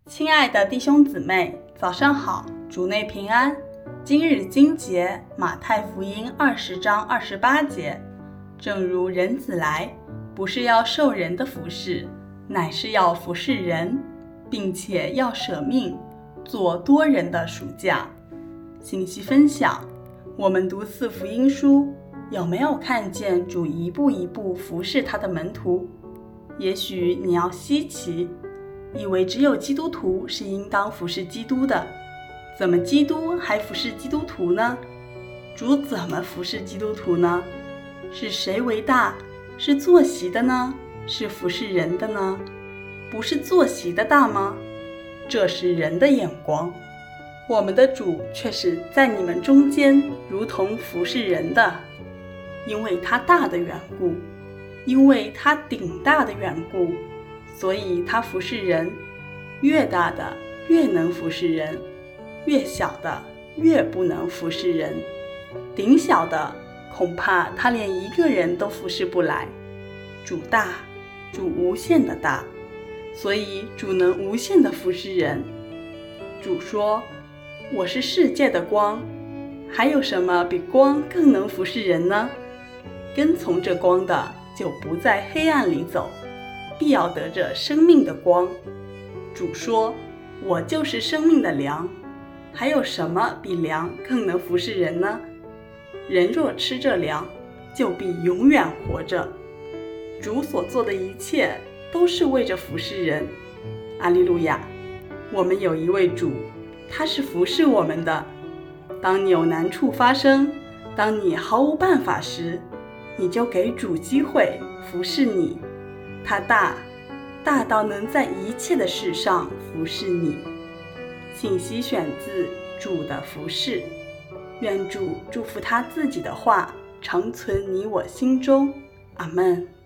亲爱的弟兄姊妹，早上好，主内平安。今日经节马太福音20章28节，正如人子来，不是要受人的服事，乃是要服事人，并且要舍命，做多人的赎价。信息分享，我们读4福音书，有没有看见主一步一步服侍他的门徒？也许你要稀奇，以为只有基督徒是应当服侍基督的，怎么基督还服侍基督徒呢？主怎么服侍基督徒呢？是谁为大？是坐席的呢？是服侍人的呢？不是坐席的大吗？这是人的眼光，我们的主却是在你们中间如同服侍人的，因为他大的缘故，因为他顶大的缘故，所以他服侍人，越大的越能服侍人，越小的越不能服侍人，顶小的恐怕他连一个人都服侍不来。主大，主无限的大，所以主能无限的服侍人。主说，我是世界的光，还有什么比光更能服侍人呢？跟从这光的就不在黑暗里走，必要得着生命的光。主说，我就是生命的粮，还有什么比粮更能服侍人呢？人若吃这粮，就必永远活着。主所做的一切都是为着服侍人。阿利路亚！我们有一位主，他是服侍我们的。当你有难处发生，当你毫无办法时，你就给主机会服侍你。他大到能在一切的事上服侍你。信息选自主的服侍。愿主祝福他自己的话常存你我心中。阿们。